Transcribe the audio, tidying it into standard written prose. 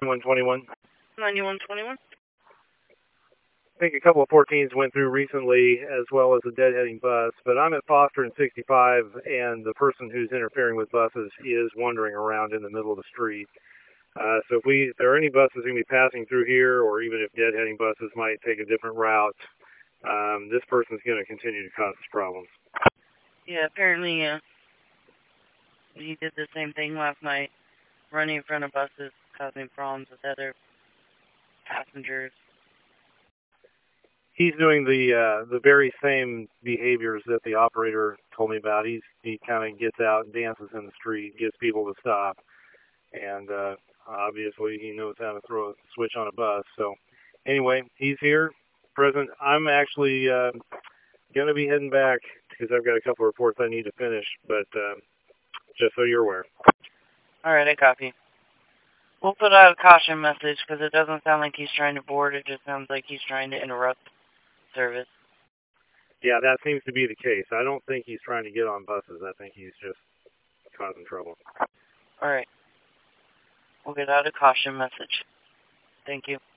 121. 9121. I think a couple of 14s went through recently, as well as a deadheading bus, but I'm at Foster and 65, and the person who's interfering with buses is wandering around in the middle of the street. So if there are any buses going to be passing through here, or even if deadheading buses might take a different route, this person's going to continue to cause us problems. Yeah, apparently he did the same thing last night, running in front of buses, causing problems with other passengers. He's doing the very same behaviors that the operator told me about. He kind of gets out and dances in the street, gets people to stop, and obviously he knows how to throw a switch on a bus. So anyway, he's here, present. I'm actually going to be heading back because I've got a couple of reports I need to finish, but just so you're aware. All right, I copy. We'll put out a caution message because it doesn't sound like he's trying to board. It just sounds like he's trying to interrupt service. Yeah, that seems to be the case. I don't think he's trying to get on buses. I think he's just causing trouble. All right. We'll get out a caution message. Thank you.